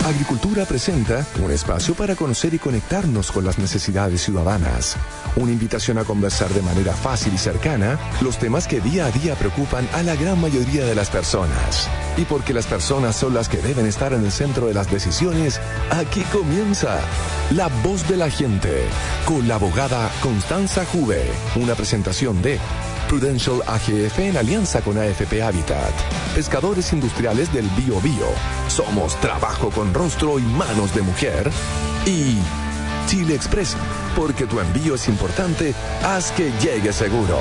Agricultura presenta un espacio para conocer y conectarnos con las necesidades ciudadanas. Una invitación a conversar de manera fácil y cercana los temas que día a día preocupan a la gran mayoría de las personas. Y porque las personas son las que deben estar en el centro de las decisiones, aquí comienza La Voz de la Gente, con la abogada Constanza Juve. Una presentación de Prudential AGF en alianza con AFP Habitat. Pescadores industriales del Bío Bío. Somos trabajo con rostro y manos de mujer. Y Chile Express, porque tu envío es importante, haz que llegue seguro.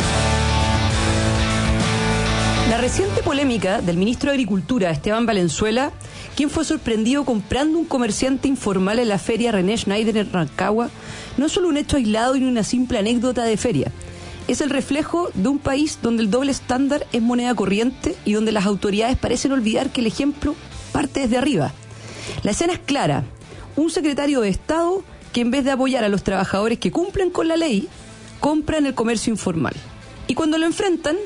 La reciente polémica del ministro de Agricultura, Esteban Valenzuela, quien fue sorprendido comprando un comerciante informal en la feria René Schneider en Rancagua, no es solo un hecho aislado ni una simple anécdota de feria. Es el reflejo de un país donde el doble estándar es moneda corriente y donde las autoridades parecen olvidar que el ejemplo parte desde arriba. La escena es clara. Un secretario de Estado que en vez de apoyar a los trabajadores que cumplen con la ley, compran el comercio informal. Y cuando lo enfrentan,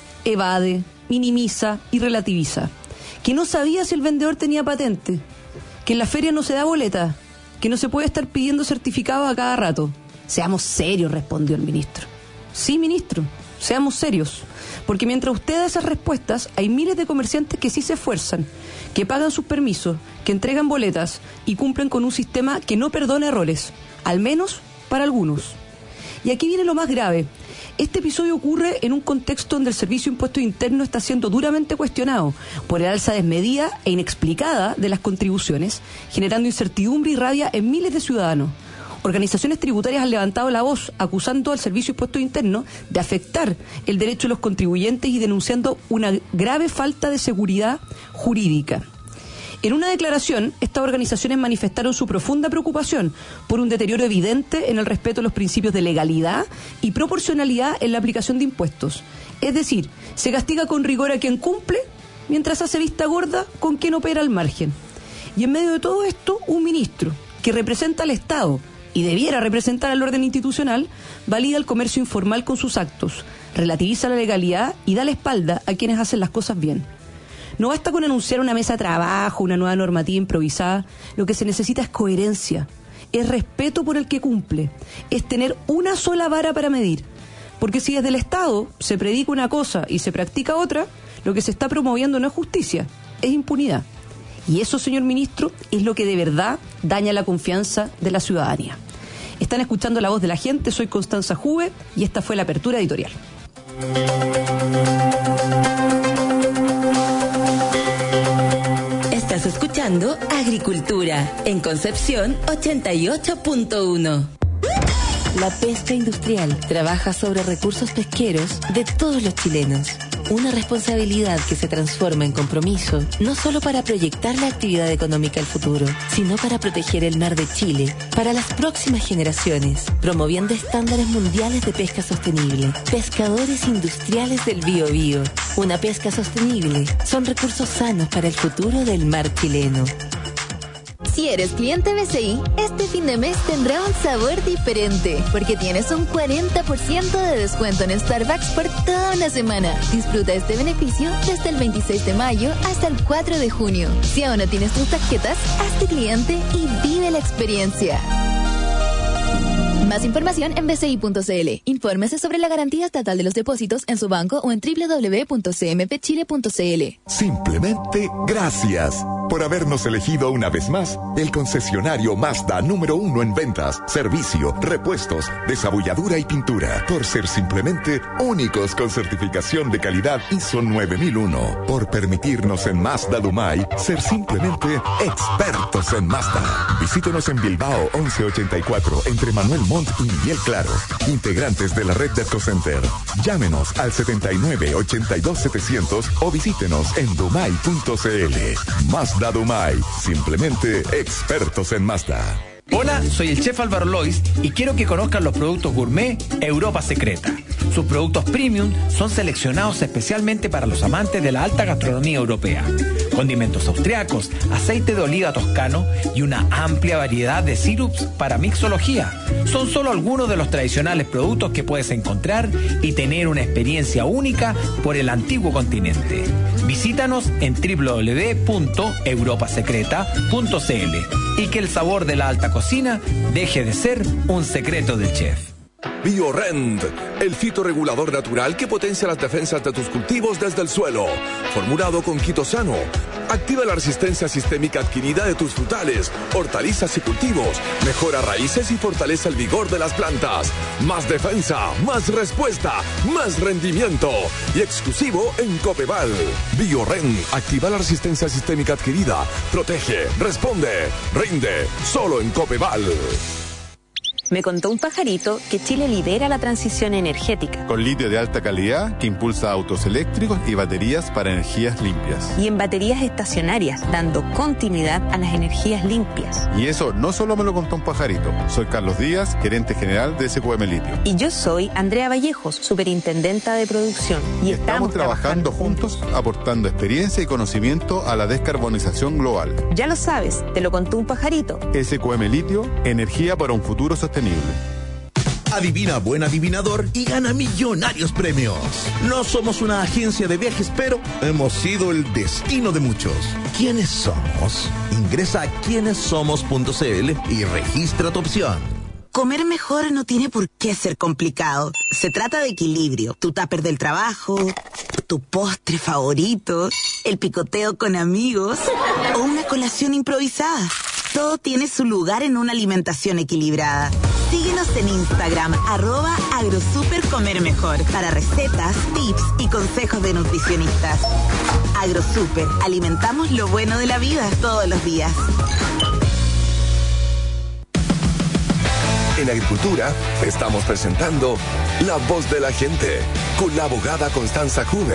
evade, minimiza y relativiza. Que no sabía si el vendedor tenía patente, que en la feria no se da boleta, que no se puede estar pidiendo certificados a cada rato. Seamos serios, respondió el ministro. Sí, ministro, seamos serios, porque mientras usted da esas respuestas, hay miles de comerciantes que sí se esfuerzan, que pagan sus permisos, que entregan boletas y cumplen con un sistema que no perdona errores, al menos para algunos. Y aquí viene lo más grave. Este episodio ocurre en un contexto donde el Servicio de Impuestos Internos está siendo duramente cuestionado por el alza desmedida e inexplicada de las contribuciones, generando incertidumbre y rabia en miles de ciudadanos. Organizaciones tributarias han levantado la voz acusando al Servicio de Impuestos Internos de afectar el derecho de los contribuyentes y denunciando una grave falta de seguridad jurídica. En una declaración, estas organizaciones manifestaron su profunda preocupación por un deterioro evidente en el respeto a los principios de legalidad y proporcionalidad en la aplicación de impuestos. Es decir, se castiga con rigor a quien cumple, mientras hace vista gorda con quien opera al margen. Y en medio de todo esto, un ministro que representa al Estado y debiera representar al orden institucional, valida el comercio informal con sus actos, relativiza la legalidad y da la espalda a quienes hacen las cosas bien. No basta con anunciar una mesa de trabajo, una nueva normativa improvisada. Lo que se necesita es coherencia, es respeto por el que cumple, es tener una sola vara para medir. Porque si desde el Estado se predica una cosa y se practica otra, lo que se está promoviendo no es justicia, es impunidad. Y eso, señor ministro, es lo que de verdad daña la confianza de la ciudadanía. Están escuchando La Voz de la Gente, soy Constanza Juve y esta fue la apertura editorial. Estás escuchando Agricultura en Concepción 88.1. La pesca industrial trabaja sobre recursos pesqueros de todos los chilenos. Una responsabilidad que se transforma en compromiso, no solo para proyectar la actividad económica al futuro, sino para proteger el mar de Chile para las próximas generaciones, promoviendo estándares mundiales de pesca sostenible. Pescadores industriales del Bío Bío. Una pesca sostenible son recursos sanos para el futuro del mar chileno. Si eres cliente BCI, este fin de mes tendrá un sabor diferente, porque tienes un 40% de descuento en Starbucks por toda una semana. Disfruta este beneficio desde el 26 de mayo hasta el 4 de junio. Si aún no tienes tus tarjetas, hazte cliente y vive la experiencia. Más información en bci.cl. Infórmese sobre la garantía estatal de los depósitos en su banco o en www.cmpchile.cl. Simplemente gracias por habernos elegido una vez más el concesionario Mazda número 1 en ventas, servicio, repuestos, desabulladura y pintura. Por ser simplemente únicos con certificación de calidad ISO 9001. Por permitirnos en Mazda Dumay ser simplemente expertos en Mazda. Visítenos en Bilbao 1184 entre Manuel Montt y Miguel Claro. Integrantes de la red de Autocenter. Llámenos al 79 82 700 o visítenos en dumay.cl. Mazda Dumay, simplemente expertos en Mazda. Hola, soy el chef Álvaro Lois y quiero que conozcan los productos gourmet Europa Secreta. Sus productos premium son seleccionados especialmente para los amantes de la alta gastronomía europea. condimentos austriacos, aceite de oliva toscano y una amplia variedad de sirups para mixología. Son solo algunos de los tradicionales productos que puedes encontrar y tener una experiencia única por el antiguo continente. Visítanos en www.europasecreta.cl y que el sabor de la alta cocina deje de ser un secreto del chef. BioRend, el fitorregulador natural que potencia las defensas de tus cultivos desde el suelo. Formulado con quitosano, activa la resistencia sistémica adquirida de tus frutales, hortalizas y cultivos, mejora raíces y fortalece el vigor de las plantas. Más defensa, más respuesta, más rendimiento. Y exclusivo en Copeval. BioRend activa la resistencia sistémica adquirida, protege, responde, rinde, solo en Copeval. Me contó un pajarito que Chile lidera la transición energética. Con litio de alta calidad que impulsa autos eléctricos y baterías para energías limpias. Y en baterías estacionarias, dando continuidad a las energías limpias. Y eso no solo me lo contó un pajarito. Soy Carlos Díaz, gerente general de SQM Litio. Y yo soy Andrea Vallejos, superintendenta de producción. Y estamos trabajando juntos, aportando experiencia y conocimiento a la descarbonización global. Ya lo sabes, te lo contó un pajarito. SQM Litio, energía para un futuro sostenible. Adivina buen adivinador y gana millonarios premios. No somos una agencia de viajes, pero hemos sido el destino de muchos. ¿Quiénes somos? Ingresa a quienessomos.cl y registra tu opción. Comer mejor no tiene por qué ser complicado. Se trata de equilibrio. Tu tupper del trabajo, tu postre favorito, el picoteo con amigos o una colación improvisada. Todo tiene su lugar en una alimentación equilibrada. Síguenos en Instagram, @agrosupercomermejor, para recetas, tips y consejos de nutricionistas. AgroSuper, alimentamos lo bueno de la vida todos los días. En Agricultura estamos presentando La Voz de la Gente con la abogada Constanza Juve.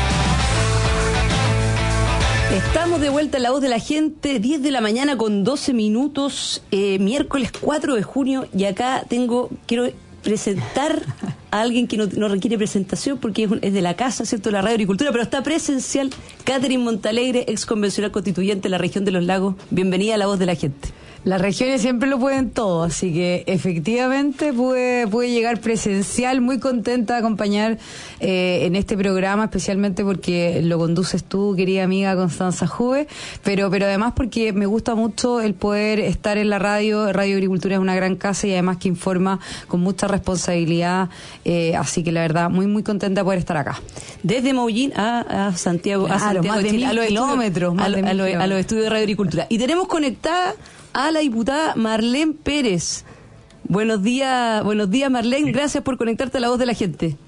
Estamos de vuelta en La Voz de la Gente, 10 de la mañana con 12 minutos, miércoles 4 de junio, y acá quiero presentar a alguien que no requiere presentación porque es de la casa, ¿cierto?, de la Radio Agricultura, pero está presencial, Catherine Montalegre, ex convencional constituyente de la región de los Lagos. Bienvenida a La Voz de la Gente. Las regiones siempre lo pueden todo, así que efectivamente pude llegar presencial, muy contenta de acompañar en este programa, especialmente porque lo conduces tú, querida amiga Constanza Juve, pero además porque me gusta mucho el poder estar en la radio. Radio Agricultura es una gran casa y además que informa con mucha responsabilidad, así que la verdad muy contenta de poder estar acá. Desde Maullín a Santiago, claro, a Santiago más de 1000 kilómetros, a los estudios de Radio Agricultura. Y tenemos conectada a la diputada Marlene Pérez. Buenos días Marlene, gracias por conectarte a La Voz de la Gente.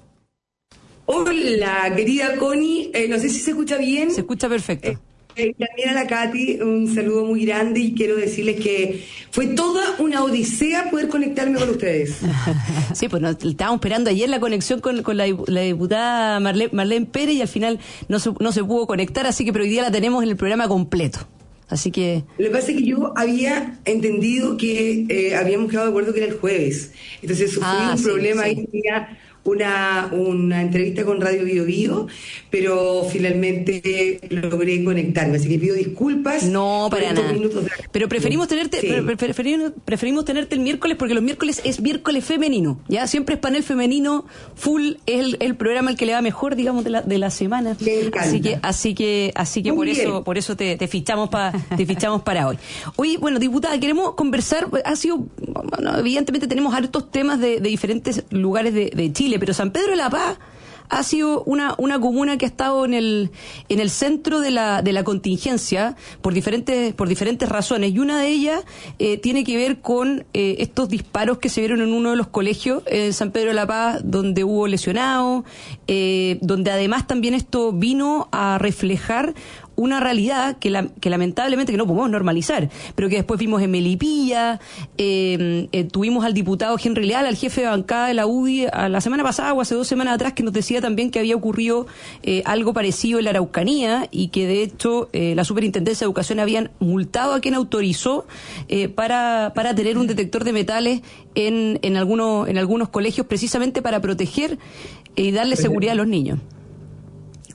Hola, querida Connie, no sé si se escucha bien. Se escucha perfecto. También a la Katy, un saludo muy grande y quiero decirles que fue toda una odisea poder conectarme con ustedes. Sí, pues estábamos esperando ayer la conexión con la diputada Marlene Pérez y al final no se pudo conectar, así que pero hoy día la tenemos en el programa completo. Así que... Lo que pasa es que yo había entendido que habíamos quedado de acuerdo que era el jueves. Entonces sufrí un problema ahí, tenía una entrevista con Radio Bio Bio, pero finalmente logré conectarme, así que pido disculpas. No, para nada. Pero preferimos tenerte, preferimos tenerte el miércoles porque los miércoles es miércoles femenino, ya siempre es panel femenino full, es el programa el que le va mejor, digamos, de la semana. Así que por eso te fichamos para hoy. Hoy, bueno, diputada, queremos conversar. Evidentemente tenemos hartos temas de diferentes lugares de Chile, pero San Pedro de la Paz ha sido una comuna que ha estado en el centro de la contingencia por diferentes razones, y una de ellas tiene que ver con estos disparos que se vieron en uno de los colegios en San Pedro de la Paz, donde hubo lesionados, donde además también esto vino a reflejar una realidad que lamentablemente que no podemos normalizar, pero que después vimos en Melipilla. Tuvimos al diputado Henry Leal, al jefe de bancada de la UDI, la semana pasada o hace 2 semanas atrás, que nos decía también que había ocurrido algo parecido en la Araucanía y que de hecho la Superintendencia de Educación habían multado a quien autorizó para tener un detector de metales en algunos colegios, precisamente para proteger y darle seguridad a los niños.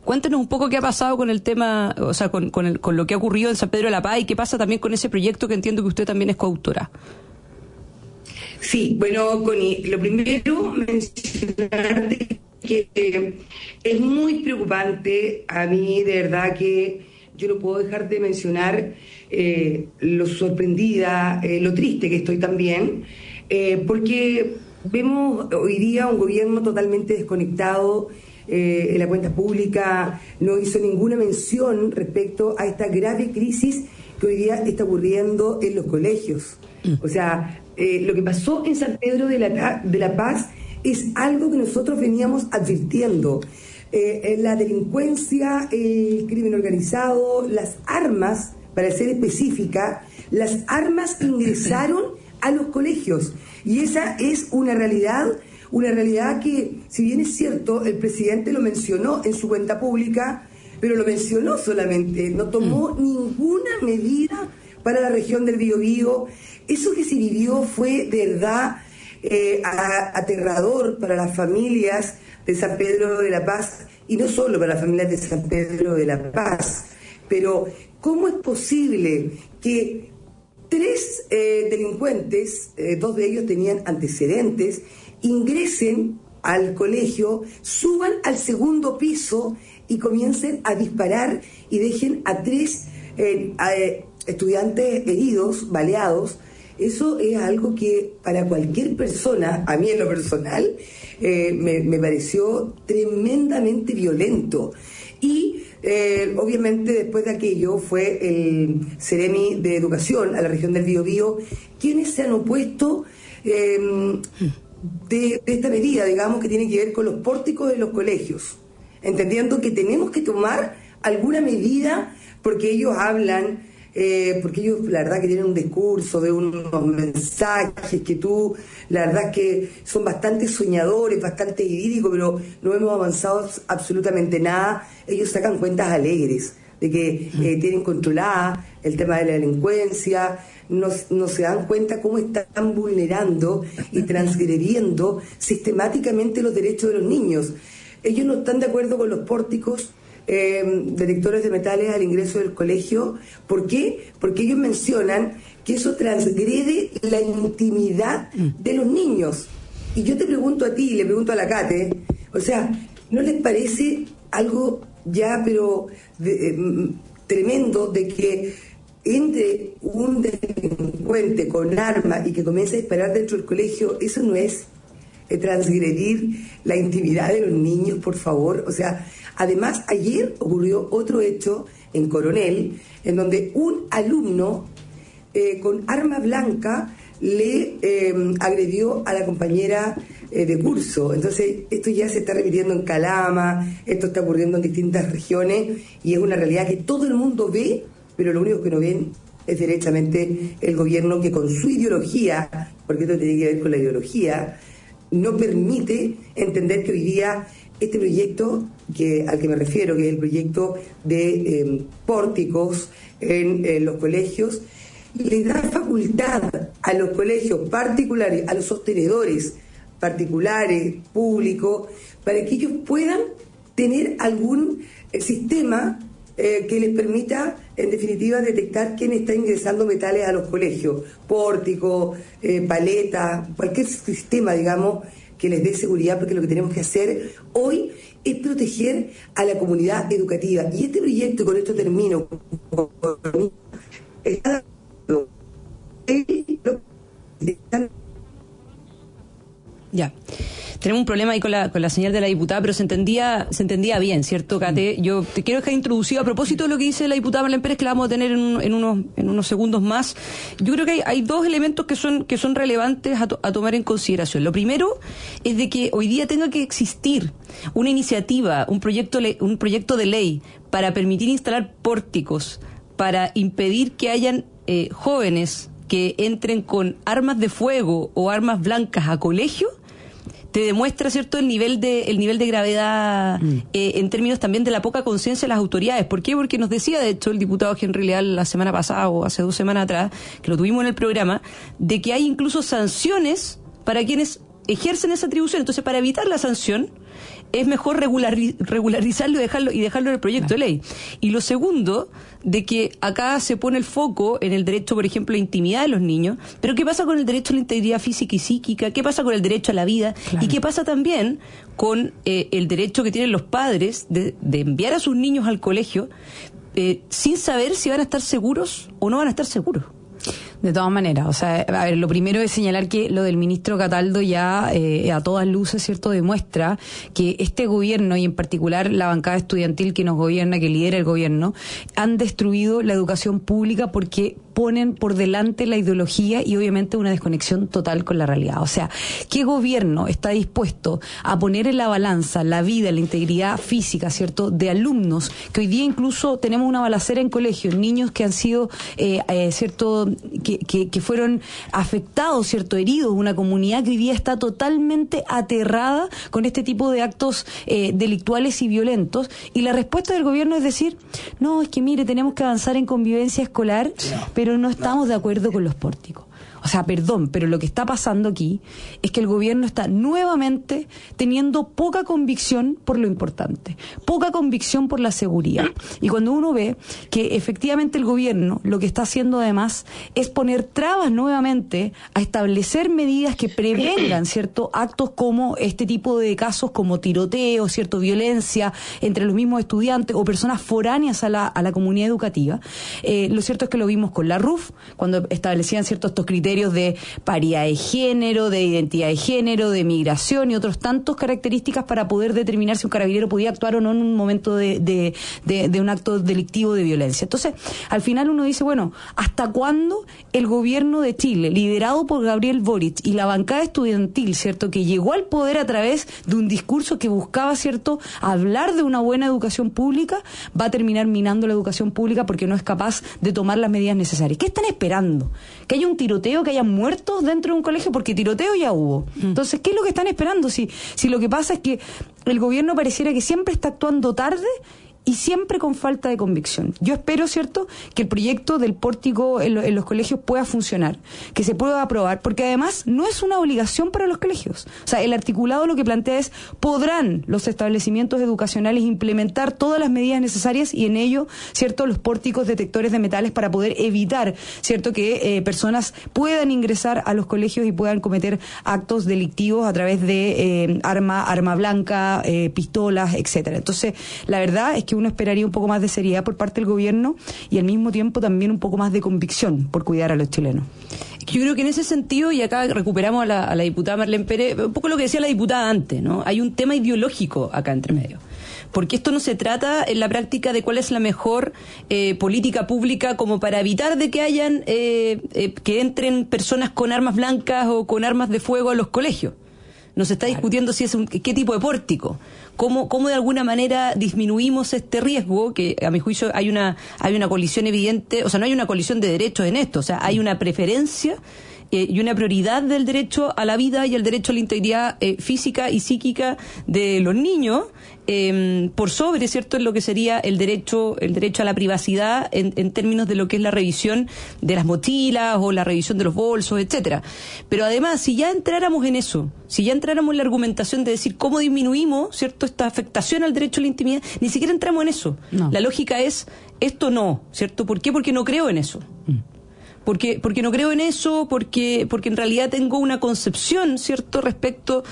Cuéntenos un poco qué ha pasado con el tema, o sea, con lo que ha ocurrido en San Pedro de la Paz y qué pasa también con ese proyecto que entiendo que usted también es coautora. Sí, bueno, Connie, lo primero, mencionarte que es muy preocupante. A mí, de verdad que yo no puedo dejar de mencionar lo sorprendida, lo triste que estoy también, porque vemos hoy día un gobierno totalmente desconectado. En la cuenta pública no hizo ninguna mención respecto a esta grave crisis que hoy día está ocurriendo en los colegios. O sea, lo que pasó en San Pedro de la Paz es algo que nosotros veníamos advirtiendo. La delincuencia, el crimen organizado, las armas, para ser específica, las armas ingresaron a los colegios. Y esa es una realidad que, si bien es cierto, el presidente lo mencionó en su cuenta pública, pero lo mencionó solamente, no tomó ninguna medida para la región del Biobío. Eso que se vivió fue de verdad aterrador para las familias de San Pedro de la Paz, y no solo para las familias de San Pedro de la Paz. Pero ¿cómo es posible que 3 delincuentes, 2 de ellos tenían antecedentes, ingresen al colegio, suban al segundo piso y comiencen a disparar y dejen a 3 estudiantes heridos, baleados? Eso es algo que para cualquier persona, a mí en lo personal, me pareció tremendamente violento. Y obviamente después de aquello fue el Ceremi de Educación a la región del Biobío quienes se han opuesto de esta medida, digamos, que tiene que ver con los pórticos de los colegios, entendiendo que tenemos que tomar alguna medida porque ellos hablan, porque ellos la verdad que tienen un discurso de unos mensajes que la verdad es que son bastante soñadores, bastante idílicos, pero no hemos avanzado absolutamente nada. Ellos sacan cuentas alegres de que tienen controlada el tema de la delincuencia, no se dan cuenta cómo están vulnerando y transgrediendo sistemáticamente los derechos de los niños. Ellos no están de acuerdo con los pórticos detectores de metales al ingreso del colegio. ¿Por qué? Porque ellos mencionan que eso transgrede la intimidad de los niños. Y yo te pregunto a ti, le pregunto a la Cate, o sea, ¿no les parece algo ya pero tremendo de que entre un delincuente con arma y que comience a disparar dentro del colegio? Eso no es transgredir la intimidad de los niños, por favor. O sea, además ayer ocurrió otro hecho en Coronel, en donde un alumno con arma blanca le agredió a la compañera de curso. Entonces esto ya se está repitiendo en Calama, esto está ocurriendo en distintas regiones y es una realidad que todo el mundo ve, pero lo único que no ven es derechamente el gobierno, que con su ideología, porque esto tiene que ver con la ideología, no permite entender que hoy día este proyecto al que me refiero, que es el proyecto de pórticos en los colegios, le da facultad a los colegios particulares, a los sostenedores particulares, públicos, para que ellos puedan tener algún sistema que les permita, en definitiva, detectar quién está ingresando metales a los colegios, pórticos, paletas, cualquier sistema, digamos, que les dé seguridad, porque lo que tenemos que hacer hoy es proteger a la comunidad educativa. Y este proyecto, con esto termino, está ya. Tenemos un problema ahí con la señal de la diputada, pero se entendía bien, ¿cierto, Cate? Yo te quiero dejar introducido a propósito de lo que dice la diputada Marlene Pérez, que la vamos a tener en unos segundos más. Yo creo que hay 2 elementos que son relevantes a tomar en consideración. Lo primero es de que hoy día tenga que existir una iniciativa, un proyecto de ley para permitir instalar pórticos, para impedir que hayan jóvenes que entren con armas de fuego o armas blancas a colegio. Te demuestra, ¿cierto?, el nivel de gravedad en términos también de la poca conciencia de las autoridades. ¿Por qué? Porque nos decía, de hecho, el diputado Henry Leal la semana pasada o hace 2 semanas atrás, que lo tuvimos en el programa, de que hay incluso sanciones para quienes ejercen esa atribución. Entonces, para evitar la sanción, es mejor regularizarlo y dejarlo en el proyecto de ley. Y lo segundo, de que acá se pone el foco en el derecho, por ejemplo, a la intimidad de los niños, pero ¿qué pasa con el derecho a la integridad física y psíquica? ¿Qué pasa con el derecho a la vida? Claro. ¿Y qué pasa también con el derecho que tienen los padres de enviar a sus niños al colegio sin saber si van a estar seguros o no van a estar seguros? De todas maneras, o sea, a ver, lo primero es señalar que lo del ministro Cataldo ya a todas luces, ¿cierto?, demuestra que este gobierno, y en particular la bancada estudiantil que nos gobierna, que lidera el gobierno, han destruido la educación pública porque ponen por delante la ideología y obviamente una desconexión total con la realidad. O sea, ¿qué gobierno está dispuesto a poner en la balanza la vida, la integridad física, ¿cierto?, de alumnos, que hoy día incluso tenemos una balacera en colegios, niños que han sido, ¿cierto?, que fueron afectados, ¿cierto?, heridos, una comunidad que hoy día está totalmente aterrada con este tipo de actos delictuales y violentos, y la respuesta del gobierno es decir, no, es que mire, tenemos que avanzar en convivencia escolar, pero no estamos de acuerdo con los pórticos. O sea, perdón, pero lo que está pasando aquí es que el gobierno está nuevamente teniendo poca convicción por lo importante, poca convicción por la seguridad. Y cuando uno ve que efectivamente el gobierno lo que está haciendo además es poner trabas nuevamente a establecer medidas que prevengan, ¿cierto?, actos como este tipo de casos como tiroteo, ¿cierto?, violencia entre los mismos estudiantes o personas foráneas a la comunidad educativa. Lo cierto es que lo vimos con la RUF, cuando establecían ciertos estos criterios de paridad de género, de identidad de género, de migración y otros tantos características para poder determinar si un carabinero podía actuar o no en un momento de un acto delictivo de violencia. Entonces, al final uno dice, bueno, ¿hasta cuándo el gobierno de Chile, liderado por Gabriel Boric y la bancada estudiantil, ¿cierto?, que llegó al poder a través de un discurso que buscaba, ¿cierto?, hablar de una buena educación pública, va a terminar minando la educación pública porque no es capaz de tomar las medidas necesarias? ¿Qué están esperando? ¿Que haya un tiroteo, que hayan muertos dentro de un colegio? Porque tiroteo ya hubo. Entonces, ¿qué es lo que están esperando? Si lo que pasa es que el gobierno pareciera que siempre está actuando tarde y siempre con falta de convicción. Yo espero, ¿cierto?, que el proyecto del pórtico en los colegios pueda funcionar, que se pueda aprobar, porque además no es una obligación para los colegios. O sea, el articulado lo que plantea es, ¿podrán los establecimientos educacionales implementar todas las medidas necesarias y en ello, ¿cierto?, los pórticos detectores de metales para poder evitar, ¿cierto?, que personas puedan ingresar a los colegios y puedan cometer actos delictivos a través de arma blanca, pistolas, etcétera? Entonces, la verdad es que uno esperaría un poco más de seriedad por parte del gobierno y al mismo tiempo también un poco más de convicción por cuidar a los chilenos. Yo creo que en ese sentido, y acá recuperamos a la diputada Marlene Pérez, un poco lo que decía la diputada antes, ¿no? Hay un tema ideológico acá entre medio. Porque esto no se trata en la práctica de cuál es la mejor política pública como para evitar de que hayan que entren personas con armas blancas o con armas de fuego a los colegios. No se está discutiendo si es qué tipo de pórtico, cómo de alguna manera disminuimos este riesgo, que a mi juicio hay una colisión evidente, o sea, no hay una colisión de derechos en esto, o sea, hay una preferencia y una prioridad del derecho a la vida y el derecho a la integridad física y psíquica de los niños por sobre, ¿cierto?, en lo que sería el derecho a la privacidad en términos de lo que es la revisión de las mochilas o la revisión de los bolsos, etcétera. Pero además, si ya entráramos en eso, si ya entráramos en la argumentación de decir cómo disminuimos, ¿cierto?, esta afectación al derecho a la intimidad, ni siquiera entramos en eso. No. La lógica es, esto no, ¿cierto? ¿Por qué? Porque no creo en eso. Porque no creo en eso, porque en realidad tengo una concepción, ¿cierto?, respecto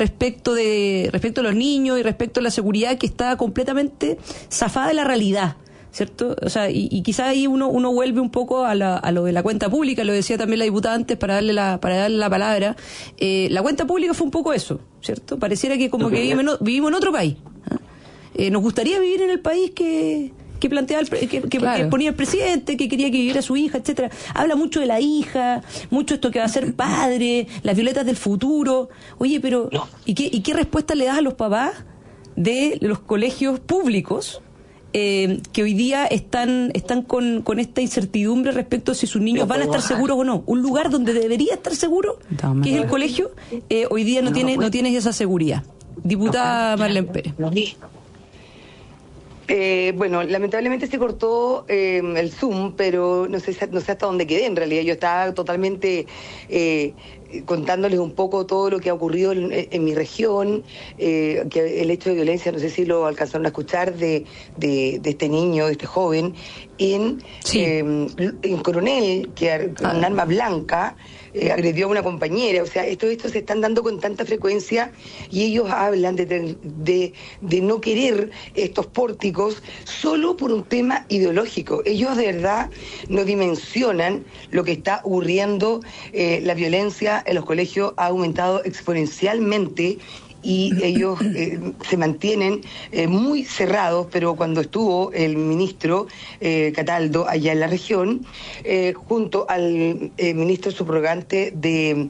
a los niños y respecto a la seguridad que está completamente zafada de la realidad, ¿cierto? O sea, y quizá ahí uno vuelve un poco a lo de la cuenta pública, lo decía también la diputada antes para darle la palabra. La cuenta pública fue un poco eso, ¿cierto? Pareciera que como que vivimos en otro país. Nos gustaría vivir en el país que planteaba que ponía el presidente, que quería que viviera su hija, etcétera. Habla mucho de la hija, mucho esto que va a ser padre, las violetas del futuro. Oye, pero no. ¿Y qué respuesta le das a los papás de los colegios públicos que hoy día están con esta incertidumbre respecto a si sus niños van a estar seguros o no? Un lugar donde debería estar seguro, que es el colegio, hoy día no tiene esa seguridad. Diputada Marlene Pérez. Bueno, lamentablemente se cortó el Zoom, pero no sé hasta dónde quedé. En realidad yo estaba totalmente contándoles un poco todo lo que ha ocurrido en mi región, que el hecho de violencia, no sé si lo alcanzaron a escuchar, de este niño, de este joven, en Coronel, que con un arma blanca agredió a una compañera. O sea, estos se están dando con tanta frecuencia y ellos hablan de no querer estos pórticos solo por un tema ideológico. Ellos de verdad no dimensionan lo que está ocurriendo. La violencia en los colegios ha aumentado exponencialmente y ellos se mantienen muy cerrados, pero cuando estuvo el ministro Cataldo allá en la región, junto al ministro subrogante de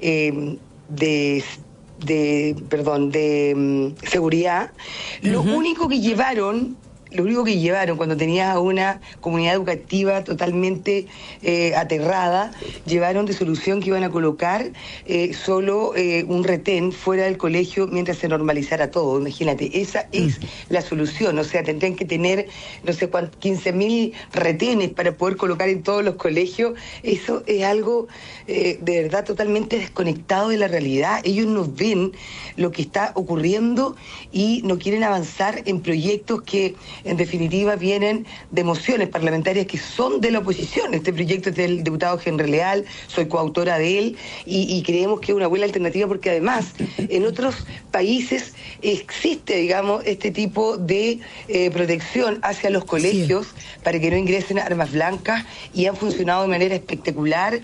seguridad, lo único que llevaron cuando tenías a una comunidad educativa totalmente aterrada, llevaron de solución que iban a colocar solo un retén fuera del colegio mientras se normalizara todo. Imagínate, esa es la solución. O sea, tendrían que tener, no sé cuántos, 15.000 retenes para poder colocar en todos los colegios. Eso es algo de verdad totalmente desconectado de la realidad. Ellos no ven lo que está ocurriendo y no quieren avanzar en proyectos que en definitiva vienen de mociones parlamentarias que son de la oposición. Este proyecto es del diputado Henry Leal, soy coautora de él y creemos que es una buena alternativa porque además en otros países existe, digamos, este tipo de protección hacia los colegios para que no ingresen armas blancas y han funcionado de manera espectacular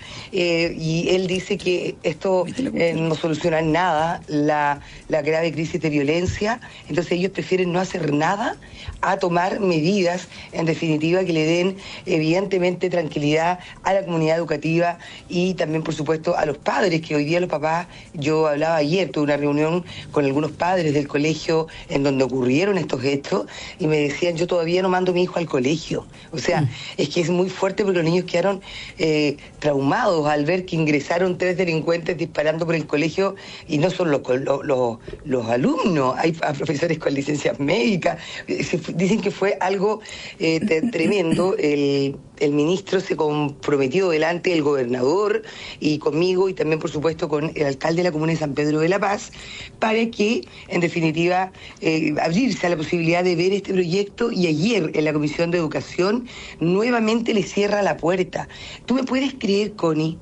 y él dice que esto no soluciona en nada la grave crisis de violencia, entonces ellos prefieren no hacer nada a tomar medidas, en definitiva, que le den evidentemente tranquilidad a la comunidad educativa y también, por supuesto, a los padres, que hoy día los papás, yo hablaba ayer, tuve una reunión con algunos padres del colegio en donde ocurrieron estos hechos y me decían, yo todavía no mando a mi hijo al colegio. O sea, es que es muy fuerte porque los niños quedaron traumados al ver que ingresaron 3 delincuentes disparando por el colegio y no son los alumnos, hay profesores con licencias médicas, dicen que fue algo tremendo. El ministro se comprometió delante del gobernador y conmigo y también, por supuesto, con el alcalde de la comuna de San Pedro de la Paz para que, en definitiva, abrirse a la posibilidad de ver este proyecto y ayer en la Comisión de Educación nuevamente le cierra la puerta. ¿Tú me puedes creer, Connie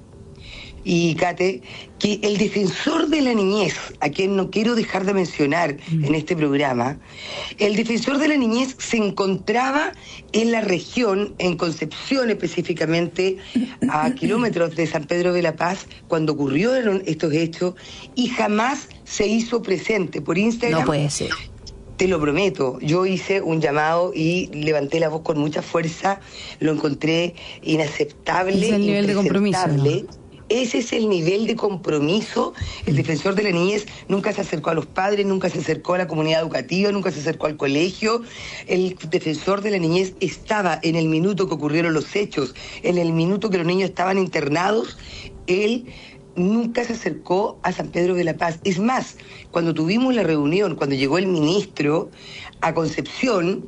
y Kate, que el defensor de la niñez, a quien no quiero dejar de mencionar en este programa, el defensor de la niñez se encontraba en la región, en Concepción específicamente, a kilómetros de San Pedro de la Paz, cuando ocurrieron estos hechos, y jamás se hizo presente por Instagram? No puede ser. Te lo prometo, yo hice un llamado y levanté la voz con mucha fuerza, lo encontré inaceptable. Es el nivel de compromiso, ¿no? Ese es el nivel de compromiso. El defensor de la niñez nunca se acercó a los padres, nunca se acercó a la comunidad educativa, nunca se acercó al colegio. El defensor de la niñez estaba en el minuto que ocurrieron los hechos, en el minuto que los niños estaban internados. Él nunca se acercó a San Pedro de la Paz. Es más, cuando tuvimos la reunión, cuando llegó el ministro a Concepción,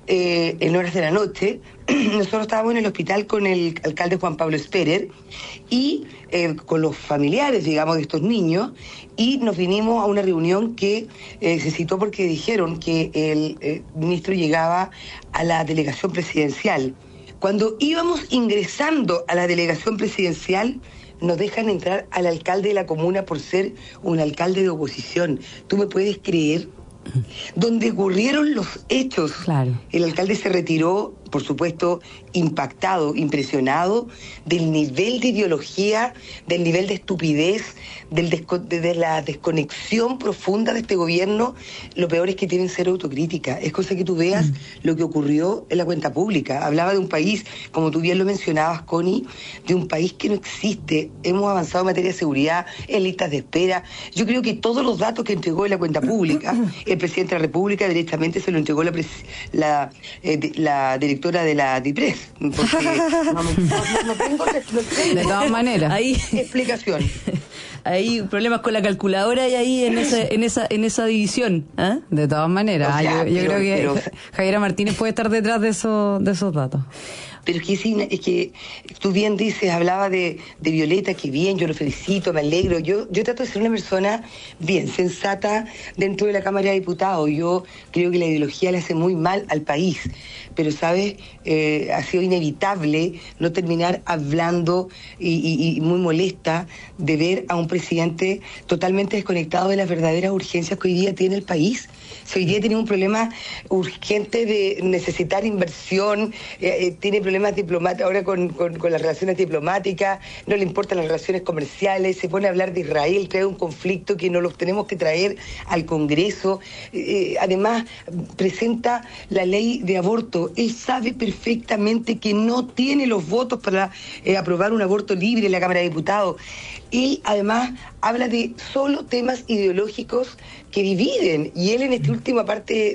en horas de la noche, nosotros estábamos en el hospital con el alcalde Juan Pablo Esperer y con los familiares, digamos, de estos niños, y nos vinimos a una reunión que se citó porque dijeron que el ministro llegaba a la delegación presidencial. Cuando íbamos ingresando a la delegación presidencial, nos dejan entrar al alcalde de la comuna por ser un alcalde de oposición. ¿Tú me puedes creer? Donde ocurrieron los hechos, claro. El alcalde se retiró, por supuesto, impactado, impresionado del nivel de ideología, del nivel de estupidez, de la desconexión profunda de este gobierno. Lo peor es que tienen cero autocrítica. Es cosa que tú veas lo que ocurrió en la cuenta pública. Hablaba de un país, como tú bien lo mencionabas, Connie, de un país que no existe. Hemos avanzado en materia de seguridad, en listas de espera. Yo creo que todos los datos que entregó en la cuenta pública, el presidente de la República directamente se lo entregó la directora de la DIPRES. Porque no tengo de todas maneras, ahí explicación. Hay problemas con la calculadora y ahí en esa división. ¿Eh? De todas maneras, yo creo que Javiera Martínez puede estar detrás de esos datos. Pero es que tú bien dices, hablaba de Violeta, que bien, yo lo felicito, me alegro. Yo trato de ser una persona bien sensata dentro de la Cámara de Diputados. Yo creo que la ideología le hace muy mal al país. Pero, ¿sabes? Ha sido inevitable no terminar hablando y muy molesta de ver a un presidente totalmente desconectado de las verdaderas urgencias que hoy día tiene el país. Si hoy día tiene un problema urgente de necesitar inversión, tiene problemas diplomáticos ahora con las relaciones diplomáticas, no le importan las relaciones comerciales, se pone a hablar de Israel, trae un conflicto que no los tenemos que traer al Congreso. Además, presenta la ley de aborto. Él sabe perfectamente que no tiene los votos para aprobar un aborto libre en la Cámara de Diputados. Él, además, habla de solo temas ideológicos que dividen. Y él, en esta última parte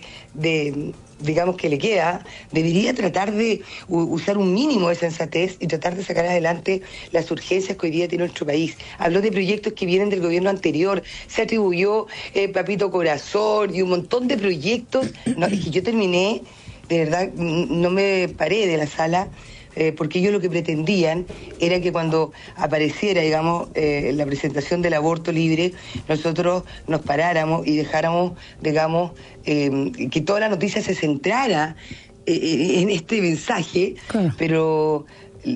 digamos que le queda, debería tratar de usar un mínimo de sensatez y tratar de sacar adelante las urgencias que hoy día tiene nuestro país. Habló de proyectos que vienen del gobierno anterior, se atribuyó Papito Corazón y un montón de proyectos. No, es que yo terminé, de verdad, no me paré de la sala, porque ellos lo que pretendían era que cuando apareciera, digamos, la presentación del aborto libre, nosotros nos paráramos y dejáramos, digamos, que toda la noticia se centrara en este mensaje, claro. Pero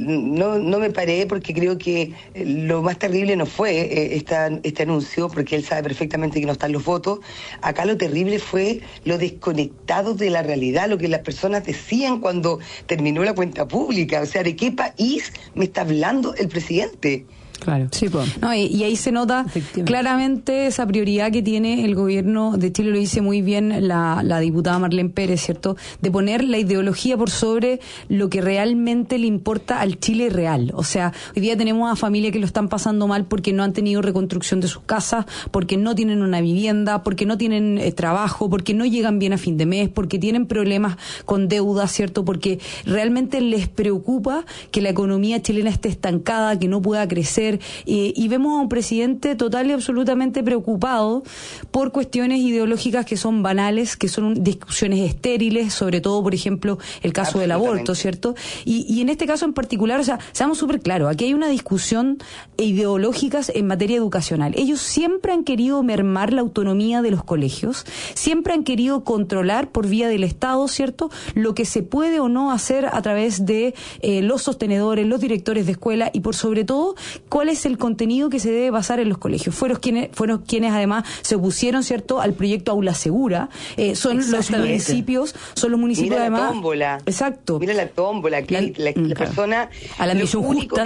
no me paré porque creo que lo más terrible no fue este anuncio, porque él sabe perfectamente que no están los votos. Acá lo terrible fue lo desconectado de la realidad, lo que las personas decían cuando terminó la cuenta pública. O sea, ¿de qué país me está hablando el presidente? Claro, sí, pues. No, y ahí se nota claramente esa prioridad que tiene el gobierno de Chile, lo dice muy bien la diputada Marlene Pérez, ¿cierto? De poner la ideología por sobre lo que realmente le importa al Chile real. O sea, hoy día tenemos a familias que lo están pasando mal porque no han tenido reconstrucción de sus casas, porque no tienen una vivienda, porque no tienen trabajo, porque no llegan bien a fin de mes, porque tienen problemas con deuda, ¿cierto? Porque realmente les preocupa que la economía chilena esté estancada, que no pueda crecer. Y vemos a un presidente total y absolutamente preocupado por cuestiones ideológicas que son banales, que son discusiones estériles, sobre todo, por ejemplo, el caso del aborto, ¿cierto? Y en este caso en particular, o sea, seamos súper claros, aquí hay una discusión ideológica en materia educacional. Ellos siempre han querido mermar la autonomía de los colegios, siempre han querido controlar por vía del Estado, ¿cierto?, lo que se puede o no hacer a través de los sostenedores, los directores de escuela y por sobre todo, cuál es el contenido que se debe basar en los colegios. Fueron quienes además se opusieron, ¿cierto?, al proyecto Aula Segura. Son los municipios Mira además. La tómbola. Exacto. Mira la tómbola, que la persona, a la misión justa.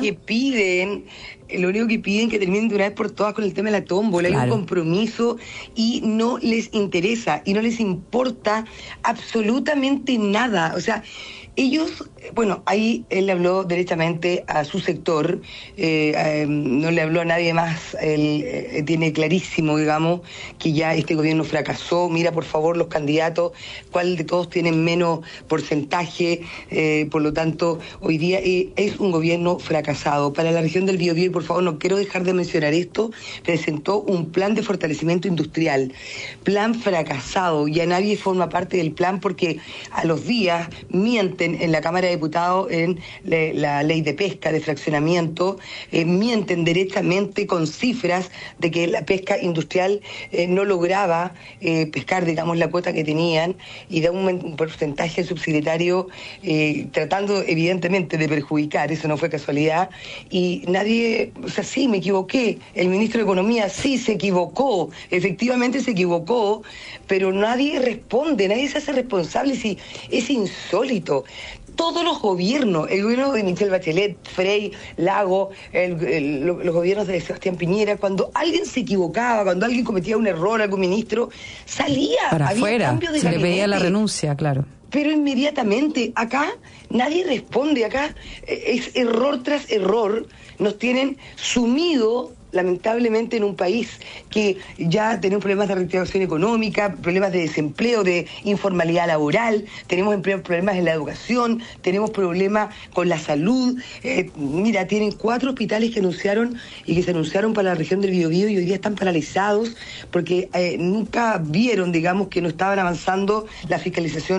Lo único que piden que terminen de una vez por todas con el tema de la tómbola. Claro. Hay un compromiso y no les interesa y no les importa absolutamente nada. O sea, ellos, bueno, ahí él le habló directamente a su sector, no le habló a nadie más. Él tiene clarísimo, digamos, que ya este gobierno fracasó. Mira, por favor, los candidatos, cuál de todos tienen menos porcentaje. Por lo tanto, hoy día es un gobierno fracasado. Para la región del Biobío, y por favor, no quiero dejar de mencionar esto, presentó un plan de fortalecimiento industrial. Plan fracasado. Ya nadie forma parte del plan porque a los días mienten en la Cámara de Diputados en la ley de pesca, de fraccionamiento, mienten directamente con cifras de que la pesca industrial no lograba pescar, digamos, la cuota que tenían y da un porcentaje subsidiario tratando evidentemente de perjudicar, eso no fue casualidad, y nadie, o sea, sí, me equivoqué, el ministro de Economía sí se equivocó, efectivamente se equivocó, pero nadie responde, nadie se hace responsable, si es insólito. Todos los gobiernos, el gobierno de Michelle Bachelet, Frey, Lago, los gobiernos de Sebastián Piñera, cuando alguien se equivocaba, cuando alguien cometía un error, algún ministro, salía, para había afuera, cambio de se gabinete. le pedía la renuncia, claro. Pero inmediatamente, acá nadie responde, acá es error tras error, nos tienen sumido lamentablemente en un país que ya tenemos problemas de reactivación económica, problemas de desempleo, de informalidad laboral, tenemos problemas en la educación, tenemos problemas con la salud. Mira, tienen 4 hospitales que anunciaron y que se anunciaron para la región del Biobío y hoy día están paralizados porque nunca vieron, digamos, que no estaban avanzando, la fiscalización no funcionó.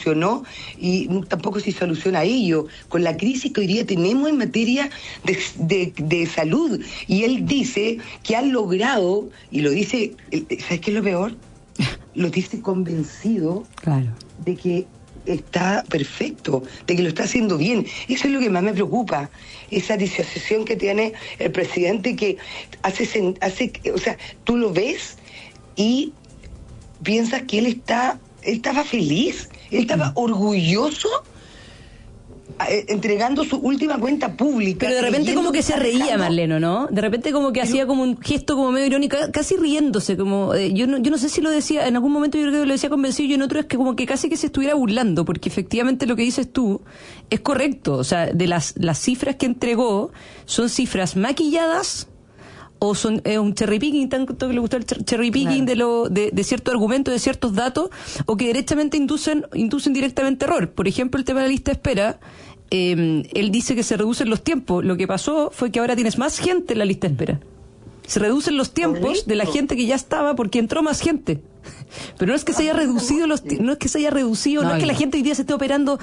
solucionó y tampoco se soluciona ello con la crisis que hoy día tenemos en materia de salud. Y él dice que han logrado, y lo dice, ¿sabes qué es lo peor? Lo dice convencido de que está perfecto, de que lo está haciendo bien. Eso es lo que más me preocupa, esa disociación que tiene el presidente, que hace, o sea, tú lo ves y piensas que él estaba feliz, él estaba orgulloso entregando su última cuenta pública. Pero de repente como que se reía, Marlene, ¿no? De repente como que hacía como un gesto como medio irónico, casi riéndose, como yo no sé si lo decía, en algún momento yo creo que lo decía convencido, y en otro es que como que casi que se estuviera burlando, porque efectivamente lo que dices tú es correcto. O sea, de las cifras que entregó, son cifras maquilladas o son un cherry picking, tanto que le gustó el cherry picking de ciertos argumentos, de ciertos datos, o que directamente inducen directamente error. Por ejemplo, el tema de la lista de espera, él dice que se reducen los tiempos. Lo que pasó fue que ahora tienes más gente en la lista de espera. Se reducen los tiempos de la gente que ya estaba porque entró más gente. Pero no es que se haya reducido no es que la gente hoy día se esté operando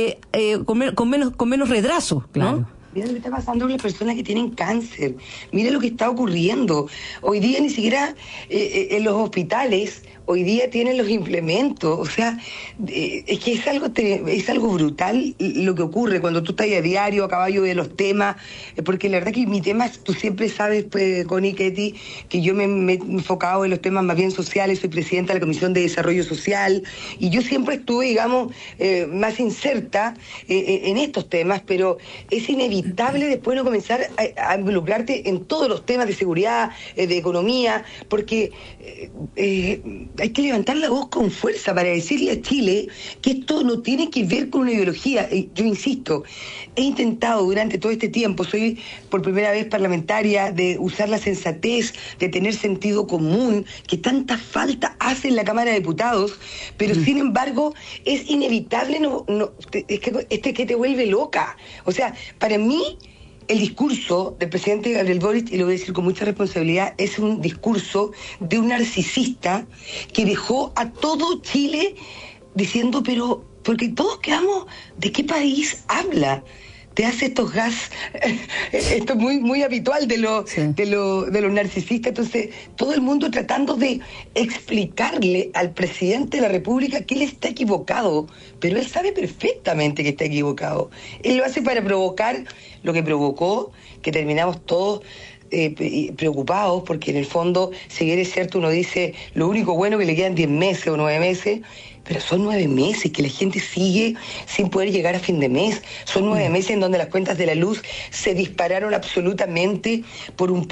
con menos retraso, ¿no? Mira lo que está pasando con las personas que tienen cáncer. Mira lo que está ocurriendo. Hoy día ni siquiera en los hospitales, hoy día tienen los implementos. O sea, es que es algo brutal lo que ocurre cuando tú estás a diario a caballo de los temas. Porque la verdad que mi tema, tú siempre sabes, pues, Connie, Ketty, que yo me he enfocado en los temas más bien sociales. Soy presidenta de la Comisión de Desarrollo Social y yo siempre estuve, digamos, más inserta en estos temas, pero es inevitable después no comenzar a involucrarte en todos los temas de seguridad, de economía, porque hay que levantar la voz con fuerza para decirle a Chile que esto no tiene que ver con una ideología. Yo insisto, he intentado durante todo este tiempo, soy por primera vez parlamentaria, de usar la sensatez, de tener sentido común, que tanta falta hace en la Cámara de Diputados, pero sin embargo es inevitable, es que te vuelve loca. O sea, para mí el discurso del presidente Gabriel Boric, y lo voy a decir con mucha responsabilidad, es un discurso de un narcisista que dejó a todo Chile diciendo, pero, porque todos quedamos, ¿de qué país habla? Te hace estos gas, esto es muy habitual de los narcisistas. Entonces, todo el mundo tratando de explicarle al presidente de la República que él está equivocado, pero él sabe perfectamente que está equivocado. Él lo hace para provocar lo que provocó, que terminamos todos preocupados, porque en el fondo, si bien es cierto, uno dice, lo único bueno que le quedan 10 meses o 9 meses, pero son 9 meses que la gente sigue sin poder llegar a fin de mes. Son 9 meses en donde las cuentas de la luz se dispararon absolutamente por un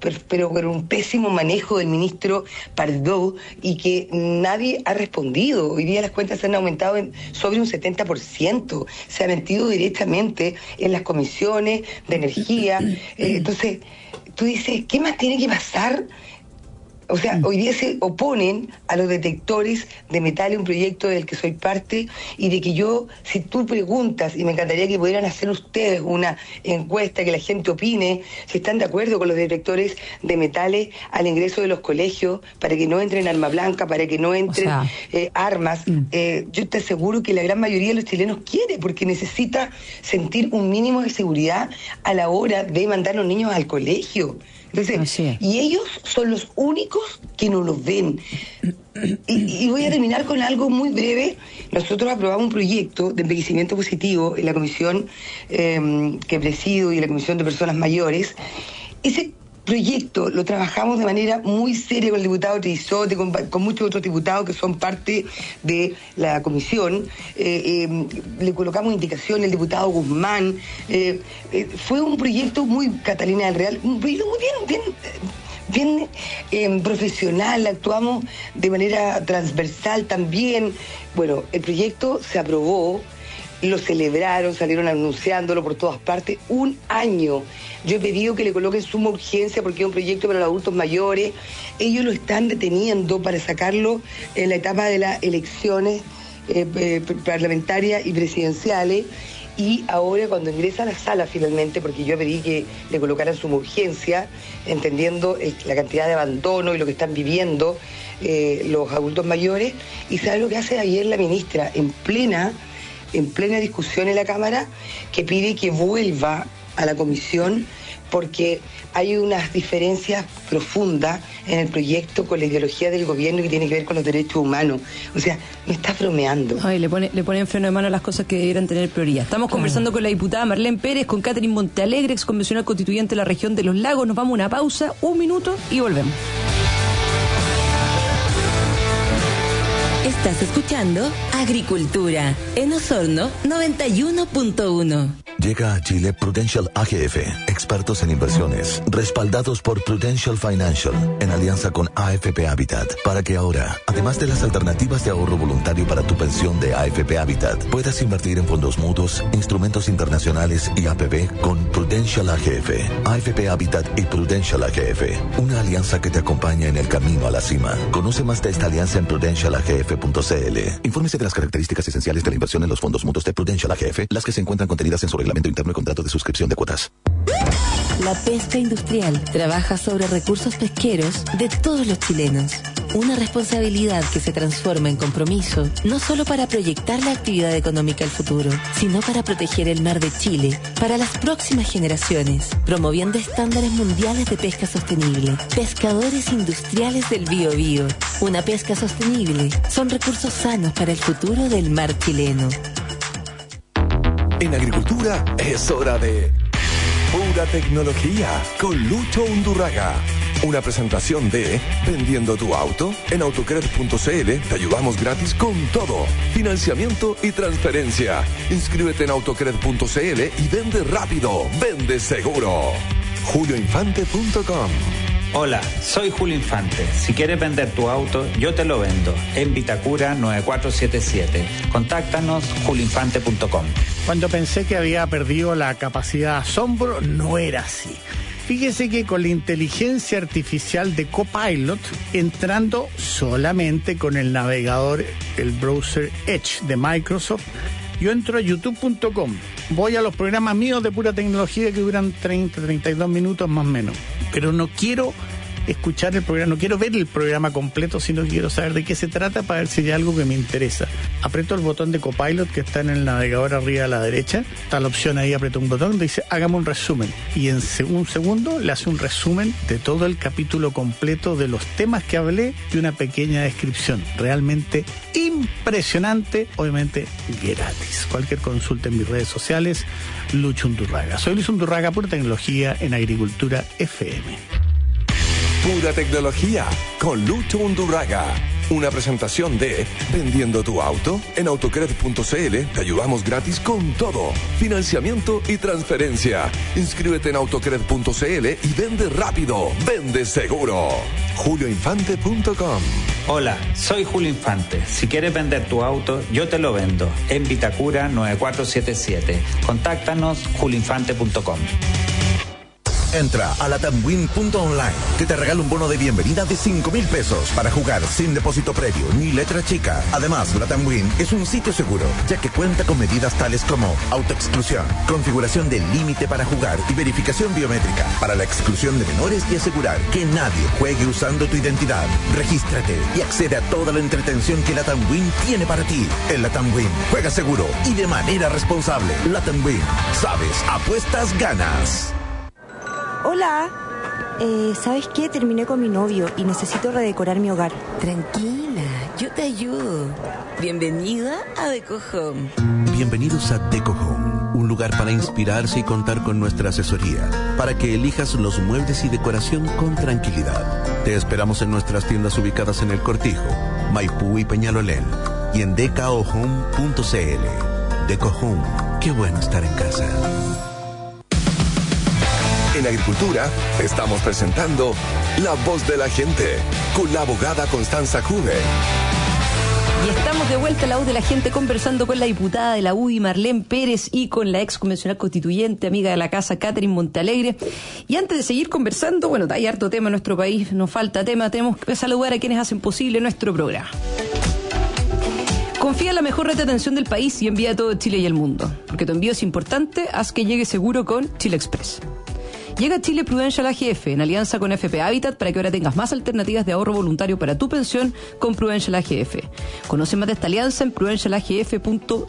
pésimo manejo del ministro Pardo, y que nadie ha respondido. Hoy día las cuentas se han aumentado sobre un 70%. Se ha metido directamente en las comisiones de energía. Entonces, tú dices, ¿qué más tiene que pasar? O sea, hoy día se oponen a los detectores de metales, un proyecto del que soy parte, y de que yo, si tú preguntas, y me encantaría que pudieran hacer ustedes una encuesta, que la gente opine, si están de acuerdo con los detectores de metales al ingreso de los colegios, para que no entren arma blanca, para que no entren armas, yo te aseguro que la gran mayoría de los chilenos quiere, porque necesita sentir un mínimo de seguridad a la hora de mandar a los niños al colegio. Entonces, y ellos son los únicos que no los ven. Y voy a terminar con algo muy breve. Nosotros aprobamos un proyecto de envejecimiento positivo en la comisión que presido y la Comisión de Personas Mayores. Ese proyecto lo trabajamos de manera muy seria con el diputado Trizote, con muchos otros diputados que son parte de la comisión. Le colocamos indicaciones, el diputado Guzmán. Fue un proyecto muy, Catalina del Real, un proyecto muy bien profesional. Actuamos de manera transversal también. Bueno, el proyecto se aprobó, lo celebraron, salieron anunciándolo por todas partes, 1 año. Yo he pedido que le coloquen suma urgencia porque es un proyecto para los adultos mayores. Ellos lo están deteniendo para sacarlo en la etapa de las elecciones parlamentarias y presidenciales. y ahora cuando ingresa a la sala finalmente, porque yo pedí que le colocaran suma urgencia, entendiendo la cantidad de abandono y lo que están viviendo los adultos mayores, y ¿sabe lo que hace ayer la ministra? En plena discusión en la Cámara, que pide que vuelva a la comisión porque hay unas diferencias profundas en el proyecto con la ideología del gobierno que tiene que ver con los derechos humanos. O sea, me está bromeando. Ay, le ponen freno de mano a las cosas que debieran tener prioridad. Estamos conversando con la diputada Marlene Pérez, con Catherine Montealegre, ex convencional constituyente de la región de Los Lagos. Nos vamos a una pausa, 1 minuto y volvemos. Estás escuchando Agricultura en Osorno 91.1. Llega a Chile Prudential AGF, expertos en inversiones, respaldados por Prudential Financial, en alianza con AFP Habitat, para que ahora, además de las alternativas de ahorro voluntario para tu pensión de AFP Habitat, puedas invertir en fondos mutuos, instrumentos internacionales y APB con Prudential AGF, AFP Habitat y Prudential AGF, una alianza que te acompaña en el camino a la cima. Conoce más de esta alianza en prudentialagf.cl. Infórmese de las características esenciales de la inversión en los fondos mutuos de Prudential AGF, las que se encuentran contenidas en su reglamento interno y contrato de suscripción de cuotas. La pesca industrial trabaja sobre recursos pesqueros de todos los chilenos. Una responsabilidad que se transforma en compromiso, no solo para proyectar la actividad económica al futuro, sino para proteger el mar de Chile para las próximas generaciones, promoviendo estándares mundiales de pesca sostenible. Pescadores industriales del Biobío. Una pesca sostenible son recursos sanos para el futuro del mar chileno. En agricultura es hora de Pura Tecnología con Lucho Undurraga. Una presentación de Vendiendo tu auto. En autocred.cl te ayudamos gratis con todo. Financiamiento y transferencia. Inscríbete en autocred.cl y vende rápido. Vende seguro. julioinfante.com. Hola, soy Julio Infante. Si quieres vender tu auto, yo te lo vendo. En Vitacura 9477. Contáctanos julioinfante.com. Cuando pensé que había perdido la capacidad de asombro, no era así. Fíjese que con la inteligencia artificial de Copilot, entrando solamente con el navegador, el browser Edge de Microsoft, yo entro a youtube.com, voy a los programas míos de Pura Tecnología que duran 32 minutos más o menos, pero no quiero escuchar el programa, no quiero ver el programa completo, sino que quiero saber de qué se trata para ver si hay algo que me interesa. Aprieto el botón de Copilot que está en el navegador arriba a la derecha, está la opción ahí, aprieto un botón, dice hágame un resumen, y en un segundo le hace un resumen de todo el capítulo completo de los temas que hablé y una pequeña descripción. Realmente impresionante, obviamente gratis. Cualquier consulta en mis redes sociales, Lucho Undurraga. Soy Luis Undurraga, Pura Tecnología en Agricultura FM. Pura Tecnología con Lucho Undurraga. Una presentación de Vendiendo tu auto. En autocred.cl te ayudamos gratis con todo. Financiamiento y transferencia. Inscríbete en autocred.cl y vende rápido. Vende seguro. julioinfante.com. Hola, soy Julio Infante. Si quieres vender tu auto, yo te lo vendo. En Vitacura 9477. Contáctanos julioinfante.com. Entra a latamwin.online, que te regala un bono de bienvenida de 5,000 pesos para jugar sin depósito previo ni letra chica. Además, Latamwin es un sitio seguro, ya que cuenta con medidas tales como autoexclusión, configuración del límite para jugar y verificación biométrica para la exclusión de menores y asegurar que nadie juegue usando tu identidad. Regístrate y accede a toda la entretención que Latamwin tiene para ti. En Latamwin, juega seguro y de manera responsable. Latamwin, sabes, apuestas, ganas. Hola, ¿sabes qué? Terminé con mi novio y necesito redecorar mi hogar. Tranquila, yo te ayudo. Bienvenida a Deco Home. Bienvenidos a Deco Home, un lugar para inspirarse y contar con nuestra asesoría, para que elijas los muebles y decoración con tranquilidad. Te esperamos en nuestras tiendas ubicadas en El Cortijo, Maipú y Peñalolén, y en decaohome.cl. Deco Home, qué bueno estar en casa. En Agricultura estamos presentando La Voz de la Gente con la abogada Constanza Juve. Y estamos de vuelta a La Voz de la Gente conversando con la diputada de la UDI, Marlene Pérez, y con la ex convencional constituyente, amiga de la casa, Catherine Montealegre. Y antes de seguir conversando, bueno, hay harto tema en nuestro país, nos falta tema, tenemos que saludar a quienes hacen posible nuestro programa. Confía en la mejor red de atención del país y envía a todo Chile y el mundo. Porque tu envío es importante, haz que llegue seguro con Chile Express. Llega a Chile Prudential AGF en alianza con FP Habitat para que ahora tengas más alternativas de ahorro voluntario para tu pensión con Prudential AGF. Conoce más de esta alianza en prudentialagf.cl.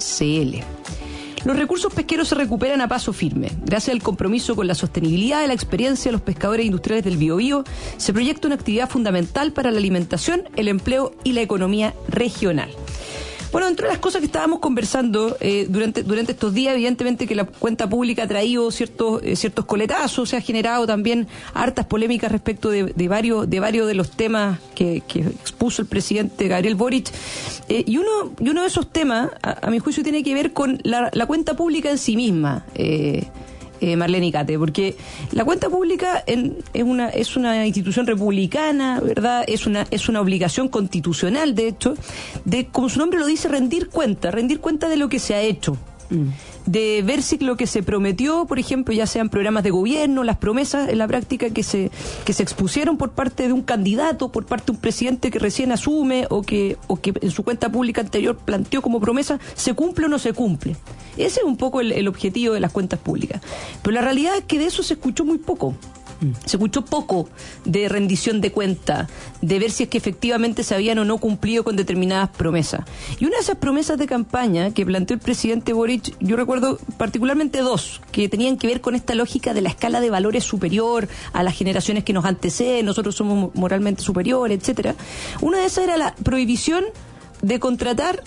Los recursos pesqueros se recuperan a paso firme. Gracias al compromiso con la sostenibilidad y la experiencia de los pescadores industriales del Biobío, se proyecta una actividad fundamental para la alimentación, el empleo y la economía regional. Bueno, entre las cosas que estábamos conversando durante estos días, evidentemente que la cuenta pública ha traído ciertos coletazos, se ha generado también hartas polémicas respecto de varios de los temas que expuso el presidente Gabriel Boric. Y uno de esos temas, a mi juicio, tiene que ver con la cuenta pública en sí misma. Marlene Icate, porque la cuenta pública es una institución republicana, ¿verdad? Es una obligación constitucional, de hecho, de, como su nombre lo dice, rendir cuenta de lo que se ha hecho. De ver si lo que se prometió, por ejemplo, ya sean programas de gobierno, las promesas en la práctica que se expusieron por parte de un candidato, por parte de un presidente que recién asume o que en su cuenta pública anterior planteó como promesa, ¿se cumple o no se cumple? Ese es un poco el objetivo de las cuentas públicas. Pero la realidad es que de eso se escuchó muy poco. Se escuchó poco de rendición de cuenta, de ver si es que efectivamente se habían o no cumplido con determinadas promesas. Y una de esas promesas de campaña que planteó el presidente Boric, yo recuerdo particularmente dos, que tenían que ver con esta lógica de la escala de valores superior a las generaciones que nos anteceden, nosotros somos moralmente superiores, etcétera. Una de esas era la prohibición de contratar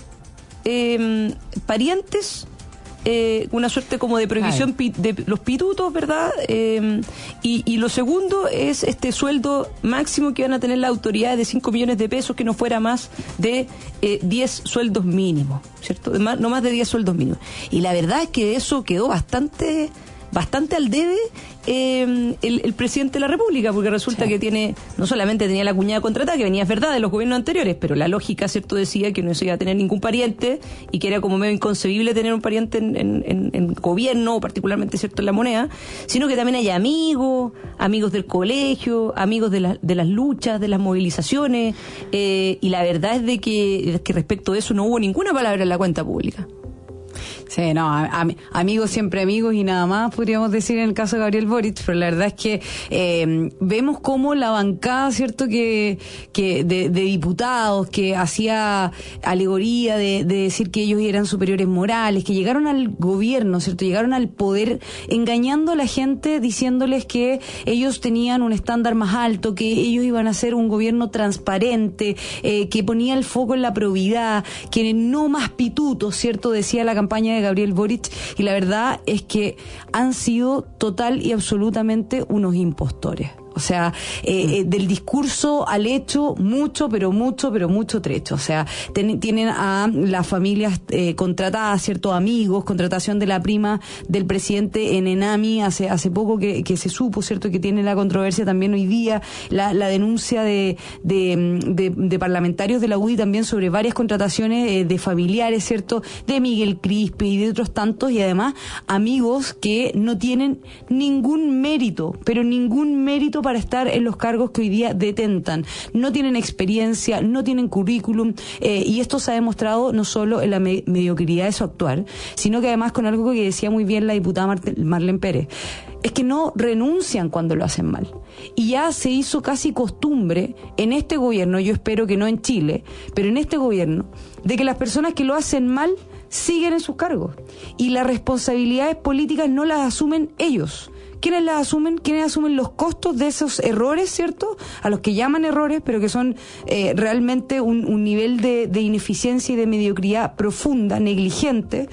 parientes, una suerte como de prohibición de los pitutos, ¿verdad? Y lo segundo es este sueldo máximo que van a tener las autoridades de 5 millones de pesos, que no fuera más de 10 sueldos mínimos, ¿cierto? No más de 10 sueldos mínimos. Y la verdad es que eso quedó bastante al debe el presidente de la República, porque resulta que no solamente tenía la cuñada contratada, que venía, es verdad, de los gobiernos anteriores, pero la lógica, ¿cierto?, decía que no se iba a tener ningún pariente y que era como medio inconcebible tener un pariente en gobierno, particularmente, ¿cierto?, en la moneda, sino que también hay amigos del colegio, amigos de las luchas, de las movilizaciones, y la verdad es de que respecto de eso no hubo ninguna palabra en la cuenta pública. Sí, no, amigos siempre amigos y nada más, podríamos decir en el caso de Gabriel Boric, pero la verdad es que vemos cómo la bancada, ¿cierto?, que de diputados que hacía alegoría de decir que ellos eran superiores morales, que llegaron al gobierno, ¿cierto?, llegaron al poder engañando a la gente, diciéndoles que ellos tenían un estándar más alto, que ellos iban a ser un gobierno transparente, que ponía el foco en la probidad, que no más pitutos, ¿cierto?, decía la campaña de Gabriel Boric, y la verdad es que han sido total y absolutamente unos impostores. O sea, del discurso al hecho, mucho trecho. O sea, tienen a las familias contratadas, ¿cierto?, amigos, contratación de la prima del presidente en Enami hace poco que se supo, ¿cierto?, que tiene la controversia también hoy día, la denuncia de parlamentarios de la UDI también sobre varias contrataciones de familiares, ¿cierto?, de Miguel Crispe y de otros tantos, y además amigos que no tienen ningún mérito, pero ningún mérito para estar en los cargos que hoy día detentan. No tienen experiencia, no tienen currículum, y esto se ha demostrado no solo en la mediocridad de su actuar, sino que además con algo que decía muy bien la diputada Marlene Pérez, es que no renuncian cuando lo hacen mal. Y ya se hizo casi costumbre en este gobierno, yo espero que no en Chile, pero en este gobierno, de que las personas que lo hacen mal siguen en sus cargos. Y las responsabilidades políticas no las asumen ellos. ¿Quiénes las asumen? ¿Quiénes asumen los costos de esos errores, ¿cierto? A los que llaman errores, pero que son realmente un nivel de ineficiencia y de mediocridad profunda, negligente,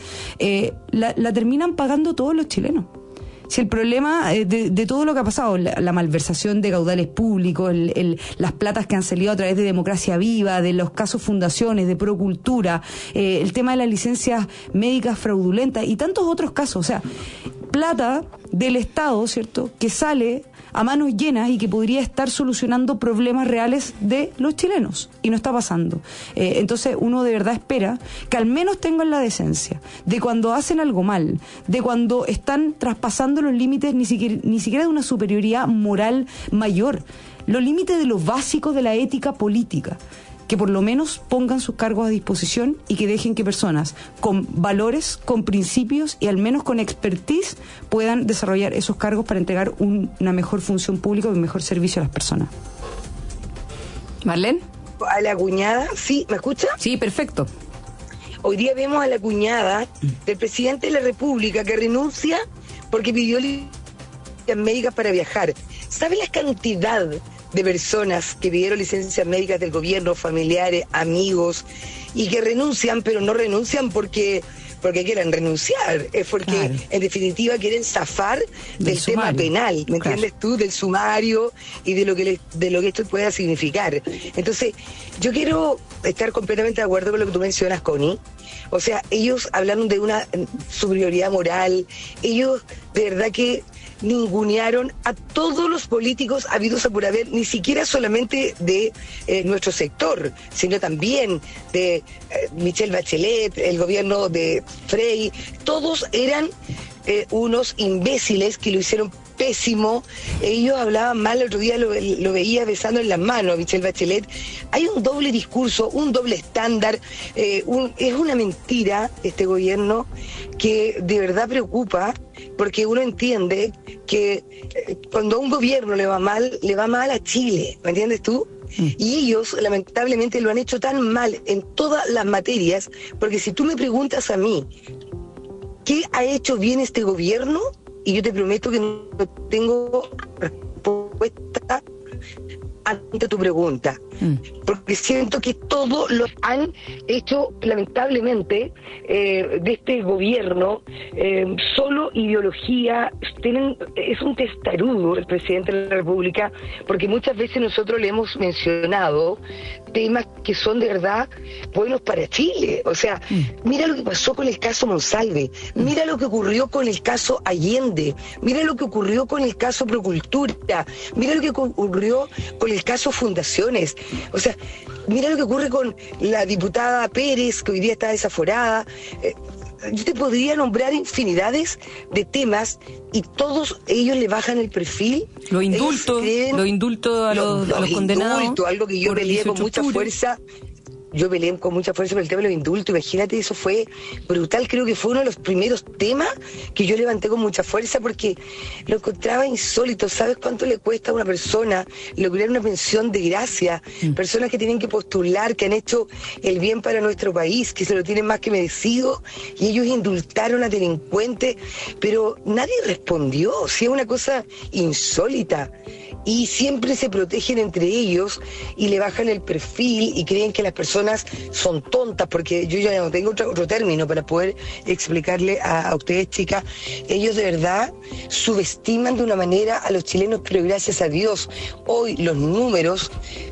la terminan pagando todos los chilenos. Si el problema de todo lo que ha pasado, la malversación de caudales públicos, las platas que han salido a través de Democracia Viva, de los casos fundaciones, de Procultura, el tema de las licencias médicas fraudulentas y tantos otros casos, o sea, plata del Estado, ¿cierto?, que sale a manos llenas y que podría estar solucionando problemas reales de los chilenos, y no está pasando. Entonces uno de verdad espera que al menos tengan la decencia de cuando hacen algo mal, de cuando están traspasando los límites ni siquiera de una superioridad moral mayor, los límites de lo básico de la ética política. que por lo menos pongan sus cargos a disposición y que dejen que personas con valores, con principios y al menos con expertise puedan desarrollar esos cargos para entregar una mejor función pública y un mejor servicio a las personas. ¿Marlene? A la cuñada, ¿sí? ¿Me escucha? Sí, perfecto. Hoy día vemos a la cuñada del presidente de la República que renuncia porque pidió licencias médicas para viajar. ¿Sabe la cantidad de personas que pidieron licencias médicas del gobierno, familiares, amigos, y que renuncian, pero no renuncian porque quieren renunciar, es porque en definitiva quieren zafar del tema penal, ¿me entiendes tú? Del sumario y de lo que esto pueda significar. Entonces, yo quiero estar completamente de acuerdo con lo que tú mencionas, Connie. O sea, ellos hablaron de una superioridad moral, ellos de verdad que ningunearon a todos los políticos habidos a por haber, ni siquiera solamente de nuestro sector, sino también de Michelle Bachelet, el gobierno de Frey. Todos eran unos imbéciles que lo hicieron pésimo. Ellos hablaban mal, el otro día lo veía besando en las manos a Michelle Bachelet. Hay un doble discurso, un doble estándar, es una mentira este gobierno que de verdad preocupa, porque uno entiende que cuando a un gobierno le va mal a Chile, ¿me entiendes tú? Y ellos lamentablemente lo han hecho tan mal en todas las materias, porque si tú me preguntas a mí ¿qué ha hecho bien este gobierno? Y yo te prometo que no tengo respuesta ante tu pregunta, porque siento que todo lo han hecho lamentablemente de este gobierno, solo ideología. Es un testarudo el presidente de la República, porque muchas veces nosotros le hemos mencionado temas que son de verdad buenos para Chile. O sea, mira lo que pasó con el caso Monsalve, mira lo que ocurrió con el caso Allende, mira lo que ocurrió con el caso Procultura, mira lo que ocurrió con el caso Fundaciones. O sea, mira lo que ocurre con la diputada Pérez, que hoy día está desaforada. Yo te podría nombrar infinidades de temas y todos ellos le bajan el perfil. Los indultos a los condenados. Algo que yo peleé con mucha fuerza. Yo peleé con mucha fuerza por el tema de los indultos. Imagínate, eso fue brutal. Creo que fue uno de los primeros temas que yo levanté con mucha fuerza porque lo encontraba insólito. ¿Sabes cuánto le cuesta a una persona lograr una pensión de gracia? Personas que tienen que postular, que han hecho el bien para nuestro país, que se lo tienen más que merecido, y ellos indultaron a delincuentes, pero nadie respondió. Sí, es una cosa insólita. Y siempre se protegen entre ellos y le bajan el perfil y creen que las personas son tontas, porque yo ya no tengo otro término para poder explicarle a ustedes, chicas. Ellos de verdad subestiman de una manera a los chilenos, pero gracias a Dios hoy los números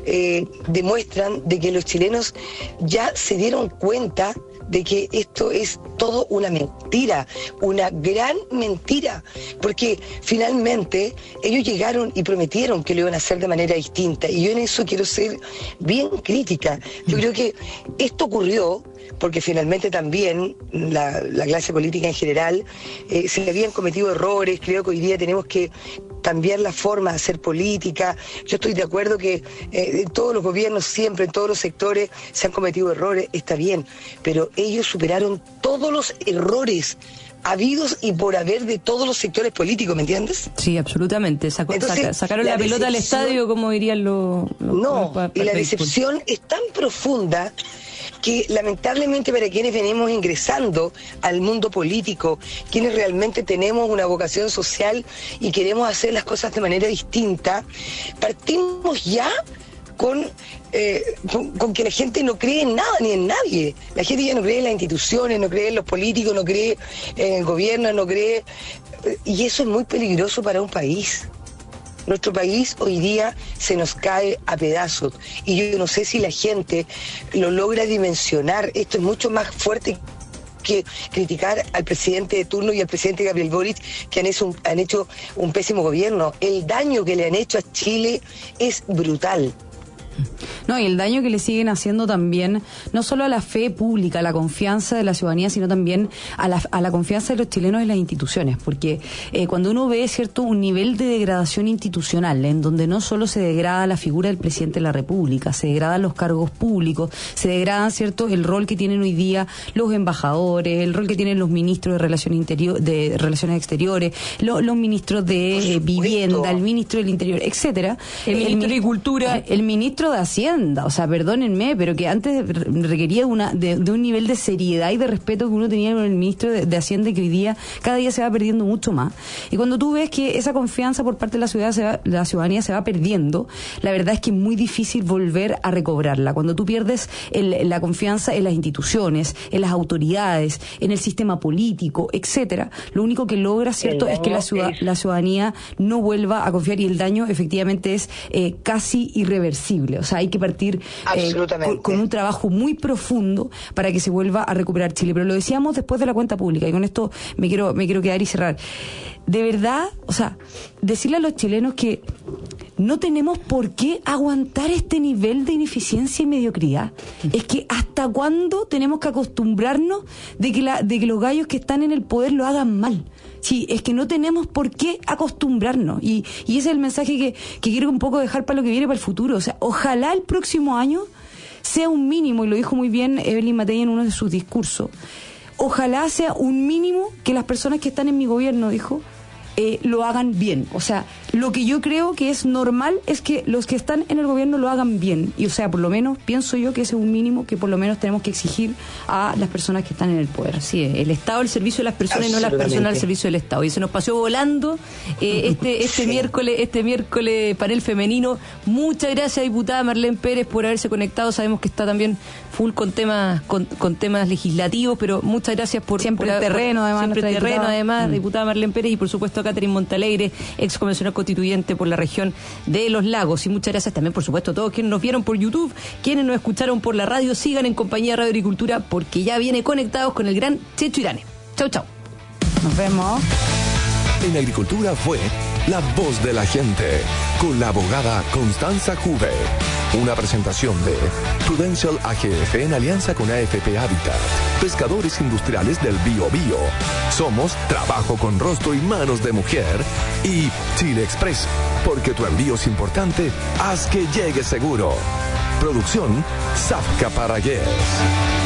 demuestran de que los chilenos ya se dieron cuenta de que esto es todo una mentira, una gran mentira, porque finalmente ellos llegaron y prometieron que lo iban a hacer de manera distinta, y yo en eso quiero ser bien crítica. Yo creo que esto ocurrió porque finalmente también la clase política en general se habían cometido errores. Creo que hoy día tenemos que cambiar la forma de hacer política. Yo estoy de acuerdo que en todos los gobiernos siempre, en todos los sectores se han cometido errores, está bien, pero ellos superaron todos los errores habidos y por haber de todos los sectores políticos, ¿me entiendes? Sí, absolutamente. Sacaron la pelota al estadio, como dirían los... y la decepción es tan profunda que lamentablemente para quienes venimos ingresando al mundo político, quienes realmente tenemos una vocación social y queremos hacer las cosas de manera distinta, partimos ya con que la gente no cree en nada ni en nadie. La gente ya no cree en las instituciones, no cree en los políticos, no cree en el gobierno, no cree... Y eso es muy peligroso para un país. Nuestro país hoy día se nos cae a pedazos y yo no sé si la gente lo logra dimensionar. Esto es mucho más fuerte que criticar al presidente de turno y al presidente Gabriel Boric, que han hecho un pésimo gobierno. El daño que le han hecho a Chile es brutal. No, No, y el daño que le siguen haciendo también, no solo a la fe pública, a la confianza de la ciudadanía, sino también a la confianza de los chilenos en las instituciones, porque cuando uno ve, ¿cierto?, un nivel de degradación institucional, en donde no solo se degrada la figura del presidente de la República, se degradan los cargos públicos, se degradan, ¿cierto?, el rol que tienen hoy día los embajadores, el rol que tienen los ministros de Relaciones Exteriores, los ministros de Vivienda, el ministro del Interior, etcétera, el ministro de Agricultura, el ministro de Hacienda, o sea, perdónenme, pero que antes requería de un nivel de seriedad y de respeto que uno tenía con el ministro de Hacienda, y que hoy día, cada día se va perdiendo mucho más. Y cuando tú ves que esa confianza por parte de la ciudadanía se va perdiendo, la verdad es que es muy difícil volver a recobrarla. Cuando tú pierdes la confianza en las instituciones, en las autoridades, en el sistema político, etcétera, lo único que logra, ¿cierto?, es que la ciudadanía no vuelva a confiar, y el daño efectivamente es casi irreversible. O sea, hay que partir con un trabajo muy profundo para que se vuelva a recuperar Chile. Pero lo decíamos después de la cuenta pública, y con esto me quiero quedar y cerrar. De verdad, o sea, decirle a los chilenos que no tenemos por qué aguantar este nivel de ineficiencia y mediocridad. Es que ¿hasta cuándo tenemos que acostumbrarnos de que los gallos que están en el poder lo hagan mal? Sí, es que no tenemos por qué acostumbrarnos. Y ese es el mensaje que quiero un poco dejar para lo que viene para el futuro. O sea, ojalá el próximo año sea un mínimo, y lo dijo muy bien Evelyn Matei en uno de sus discursos, ojalá sea un mínimo que las personas que están en mi gobierno, dijo, lo hagan bien. O sea, lo que yo creo que es normal es que los que están en el gobierno lo hagan bien. Y o sea, por lo menos pienso yo que ese es un mínimo que por lo menos tenemos que exigir a las personas que están en el poder. Así es, el Estado al servicio de las personas y no las personas al servicio del Estado. Y se nos pasó volando este miércoles panel femenino. Muchas gracias, diputada Marlene Pérez, por haberse conectado. Sabemos que está también full con temas legislativos, pero muchas gracias por siempre el terreno, además, diputada Marlene Pérez, y por supuesto a Catherine Montalegre, ex convencional constituyente por la región de Los Lagos. Y muchas gracias también, por supuesto, a todos quienes nos vieron por YouTube, quienes nos escucharon por la radio. Sigan en compañía de Radio Agricultura, porque ya viene Conectados con el gran Checho Irane. Chau, chau. Nos vemos. En Agricultura fue La Voz de la Gente, con la abogada Constanza Juve. Una presentación de Prudential AGF en alianza con AFP Habitat, pescadores industriales del Bío Bío. Somos Trabajo con Rostro y Manos de Mujer, y Chile Express, porque tu envío es importante, haz que llegue seguro. Producción Zafka Paragués.